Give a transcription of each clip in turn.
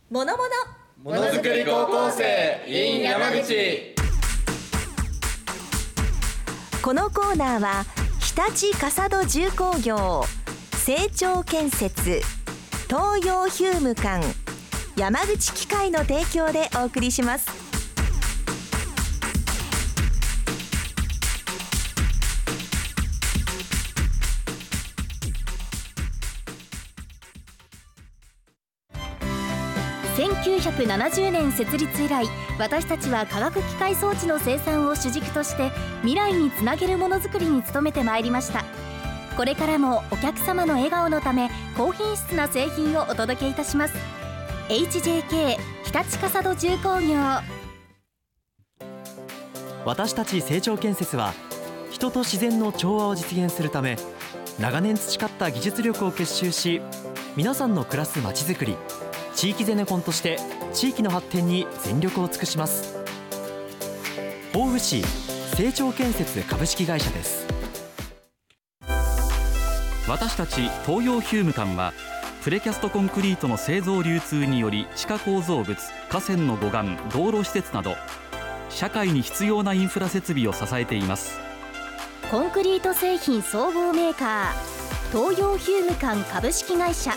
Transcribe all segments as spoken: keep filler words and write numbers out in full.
ものものものづくり高校生 in 山口。 このコーナーは日立笠戸重工業、成長建設、東洋ヒューム館、山口機械の提供でお送りします。 せんきゅうひゃくななじゅうねん設立以来、私たちは化学機械装置の生産を主軸として未来につなげるものづくりに努めてまいりました。これからもお客様の笑顔のため高品質な製品をお届けいたします。 エイチジェーケー 日立笠戸重工業。 私たち成長建設は人と自然の調和を実現するため、長年培った技術力を結集し、皆さんの暮らすまちづくり、地域ゼネコンとして地域の発展に全力を尽くします。防府市成長建設株式会社です。 私たち東洋ヒューム館は、プレキャストコンクリートの製造流通により地下構造物、河川の護岸、道路施設など社会に必要なインフラ設備を支えています。 コンクリート製品総合メーカー、東洋ヒューム館株式会社。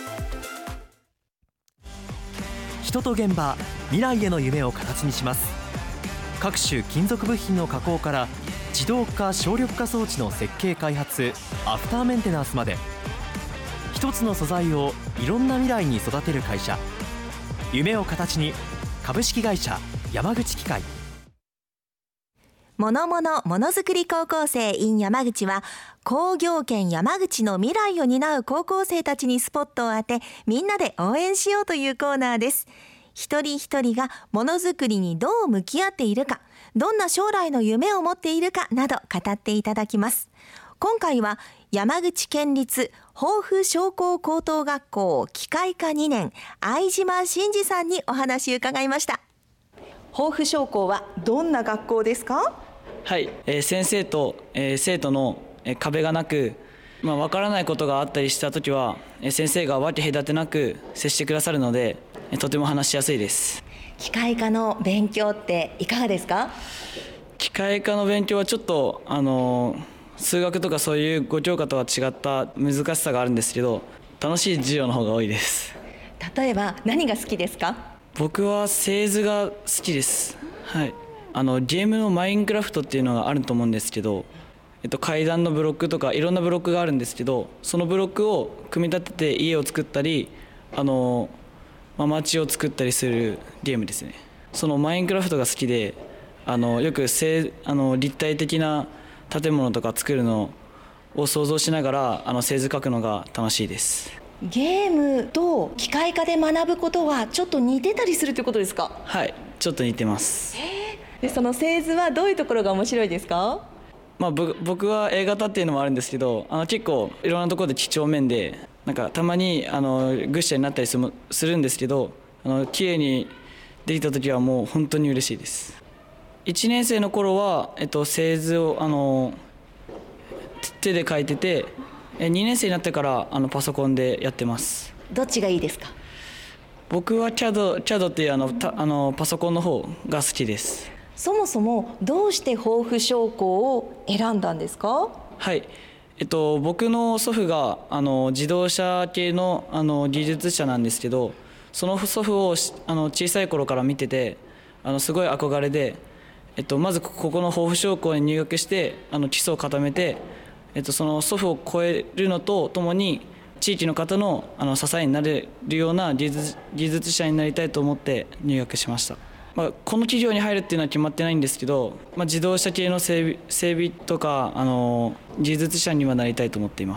人と現場、未来への夢を形にします。各種金属部品の加工から自動化省力化装置の設計開発、アフターメンテナンスまで、一つの素材をいろんな未来に育てる会社、夢を形に株式会社山口機械。 ものものものづくり高校生 in 山口は、工業圏山口の未来を担う高校生たちにスポットを当て、みんなで応援しようというコーナーです。一人一人がものづくりにどう向き合っているか、どんな将来の夢を持っているかなど語っていただきます。今回は山口県立防府商工高等学校機械科にねん、相島真二さんにお話を伺いました。防府商工はどんな学校ですか？ はい、えー、先生と、えー、生徒の、えー、壁がなく、まあ、分からないことがあったりしたときは、えー、先生が分け隔てなく接してくださるので、えー、とても話しやすいです。 機械科の勉強っていかがですか？ 機械科の勉強はちょっと、あのー、数学とかそういうご教科とは違った難しさがあるんですけど、楽しい授業の方が多いです。 例えば何が好きですか？ 僕は製図が好きです。はい、あのゲームのマインクラフトっていうのがあると思うんですけど、えっと、階段のブロックとかいろんなブロックがあるんですけど、そのブロックを組み立てて家を作ったり、あの、まあ、街を作ったりするゲームですね。そのマインクラフトが好きで、あのよくせあの立体的な建物とか作るのを想像しながら、あの製図描くのが楽しいです。 ゲームと機械科で学ぶことはちょっと似てたりするということですか？ はい、ちょっと似てます。 で、その製図はどういうところが面白いですか？ まあ、僕は A 型っていうのもあるんですけど、あの結構いろんなところで几帳面で、なんかたまにあのぐっしゃになったりするするんですけど、あの綺麗にできた時はもう本当に嬉しいです。いちねん生の頃は、えっと、製図をあの手で書いてて、にねん生になってからあのパソコンでやってます。 どっちがいいですか？ 僕は キャド キャド っていうあのたあのパソコンの方が好きです。 そもそもどうして防府商工を選んだんですか？ はい、えっと、僕の祖父があの自動車系の、あの技術者なんですけど、その祖父をあの小さい頃から見てて、あのすごい憧れで、えっと、まずここの防府商工に入学してあの基礎を固めて、えっと、その祖父を超えるのとともに地域の方の、あの支えになれるような技術、技術者になりたいと思って入学しました。まあ、この企業に入るっていうのは決まってないんですけど、まあ、自動車系の整備、整備とかあの技術者にはなりたいと思っています。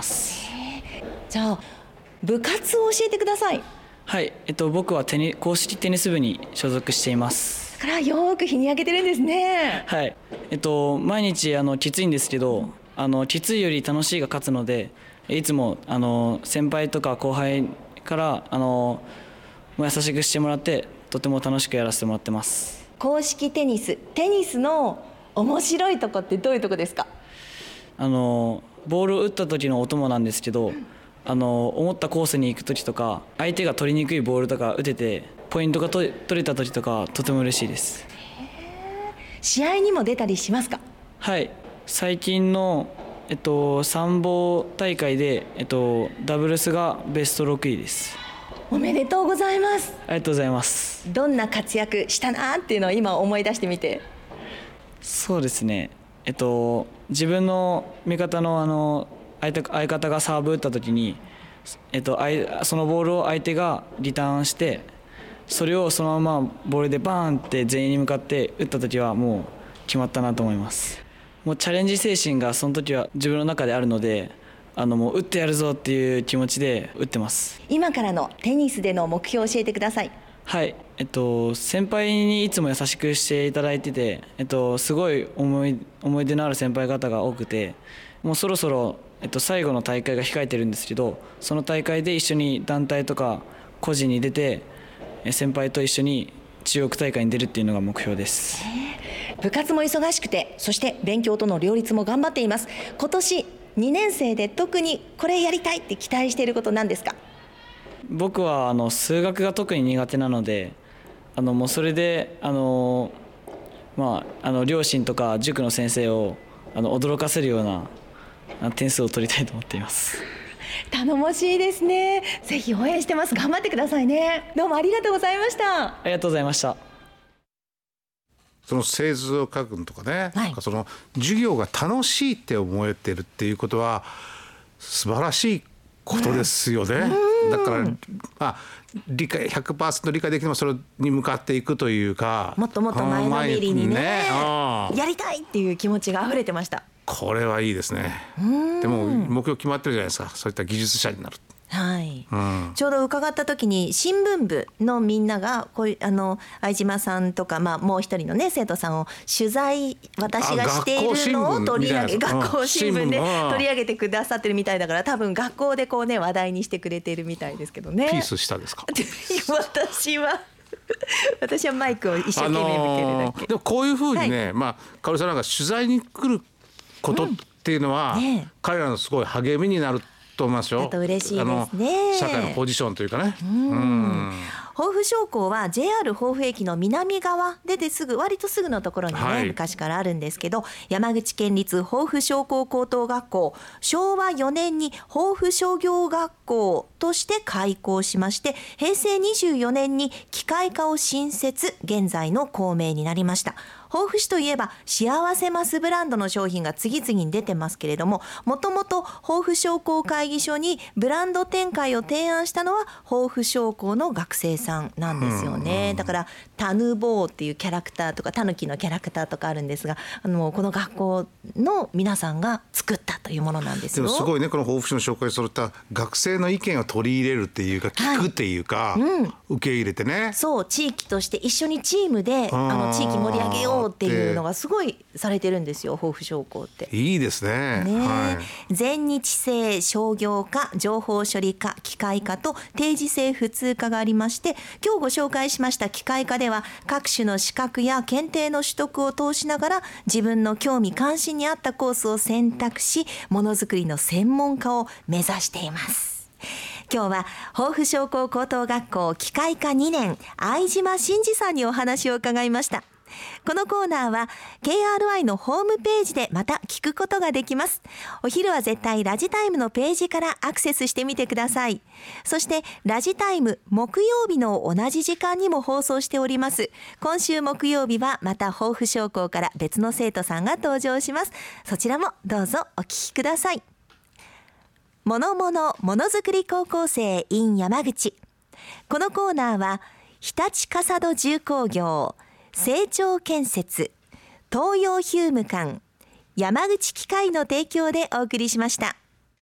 じゃあ部活を教えてください。 はい、えっと、僕はテニ公式テニス部に所属しています。 だからよく日に焼けてるんですね。 はい、えっと、毎日あのきついんですけど、あのきついより楽しいが勝つので、いつもあの先輩とか後輩からあの優しくしてもらって、とても楽しくやらせてもらってます。 公式テニス、テニスの面白いとこってどういうとこですか？ あのボールを打った時の音もなんですけど、あの思ったコースに行く時とか、相手が取りにくいボールとか打てて、 ポイントが取れた時とかとても嬉しいです。 試合にも出たりしますか？ はい、最近の、えっと、参謀大会で、えっと、ダブルスがベストろくいです。 おめでとうございます。 ありがとうございます。 どんな活躍したなっていうのを今思い出してみて。 そうですね、えっと、自分の味方の、あの 相, 手相方がサーブ打った時に、えっと、そのボールを相手がリターンして、それをそのままボールでバーンって全員に向かって打った時はもう決まったなと思います。もうチャレンジ精神がその時は自分の中であるので、あのもう打ってやるぞっていう気持ちで打ってます。 今からのテニスでの目標を教えてください。 はい、えっと、先輩にいつも優しくしていただいてて、えっと、すごい思い、思い出のある先輩方が多くて、もうそろそろ、えっと、最後の大会が控えてるんですけど、その大会で一緒に団体とか個人に出て、先輩と一緒に中国大会に出るっていうのが目標です。 部活も忙しくて、そして勉強との両立も頑張っています。今年にねん生で特にこれやりたいって期待していること何ですか？ 僕はあの数学が特に苦手なので、あのもうそれであの、まあ、あの両親とか塾の先生をあの驚かせるような点数を取りたいと思っています。 頼もしいですね。ぜひ応援してます。頑張ってくださいね。どうもありがとうございました。 ありがとうございました。 その製図を書くのとかね、 はい、 なんかその授業が楽しいって思えてるっていうことは素晴らしいことですよね。うん、だから、まあ、理解 ひゃくパーセント 理解できてもそれに向かっていくというか、 もっともっと前のめりに ね, ねやりたいっていう気持ちが溢れてました。 これはいいですね。でも目標決まってるじゃないですか。そういった技術者になる。 はい、 うん、 ちょうど伺った時に新聞部のみんながこういうあの相島さんとか、まあ、もう一人の、ね、生徒さんを取材私がしているのを取り上げ学校新聞で取り上げてくださってるみたいだから、多分学校でこう、ね、話題にしてくれてるみたいですけどね。 ピースしたですか？ 私は私はマイクを一生懸命向けるだけ、あのー、 でもこういうふうにね、はい、まあ、かおりさんなんか取材に来ることっていうのは、うんね、彼らのすごい励みになると思いますよ。 だと嬉しいですね。 社会のポジションというかね。 うん、うん防府商工は ジェイアール 防府駅の南側でですぐ割とすぐのところにね、はい、昔からあるんですけど、山口県立防府商工高等学校、しょうわよねんに防府商業学校として開校しまして、へいせいにじゅうよねんに機械科を新設、現在の校名になりました。防府市といえば幸せマスブランドの商品が次々に出てますけれども、もともと防府商工会議所にブランド展開を提案したのは防府商工の学生さんなんですよね。だからタヌボーっていうキャラクターとかタヌキのキャラクターとかあるんですが、あのこの学校の皆さんが作ったというものなんですよ。 でもすごいね、この防府市の紹介された学生の意見を取り入れるっていうか、聞くっていうか、はい、うん、受け入れてね、 そう地域として一緒にチームであの地域盛り上げようっていうのがすごいされてるんですよ、防府商工って。 いいです ね, ね、はい、 全日制商業科、情報処理科、機械科と定時制普通科がありまして、今日ご紹介しました機械科では各種の資格や検定の取得を通しながら自分の興味関心に合ったコースを選択し、ものづくりの専門家を目指しています。今日は防府商工高等学校機械科にねん、相島真二さんにお話を伺いました。このコーナーは ケーアールアイ のホームページでまた聞くことができます。お昼は絶対ラジタイムのページからアクセスしてみてください。そしてラジタイム木曜日の同じ時間にも放送しております。今週木曜日はまた防府商工から別の生徒さんが登場します。そちらもどうぞお聞きください。ものものものづくり高校生 in 山口。このコーナーは日立笠戸重工業、成長建設、東洋ヒューム館、山口機械の提供でお送りしました。